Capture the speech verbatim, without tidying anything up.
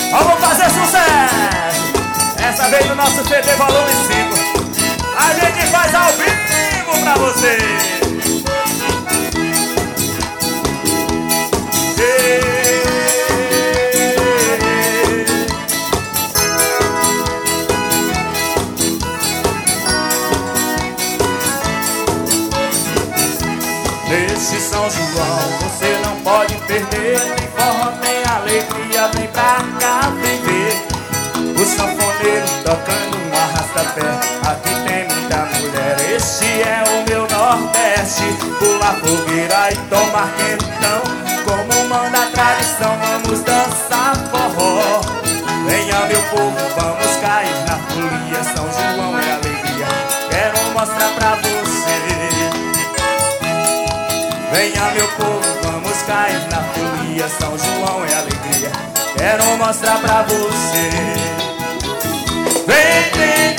Vamos fazer sucesso! Essa vez no nosso C D volume cinco. A gente faz ao vivo pra você. Nesse São João você não pode perder, nem forró, nem alegria, vem pra cá, vem ver o sanfoneiro tocando um arrasta-pé. Aqui tem muita mulher, esse é o meu Nordeste. Pular fogueira e tomar quentão, como manda a tradição, vamos dançar forró. Venha meu povo, vamos cair na folia, São João é alegria, quero mostrar pra você. Venha meu povo, vamos cair na folia, São João é alegria, quero mostrar pra você. Vem, vem,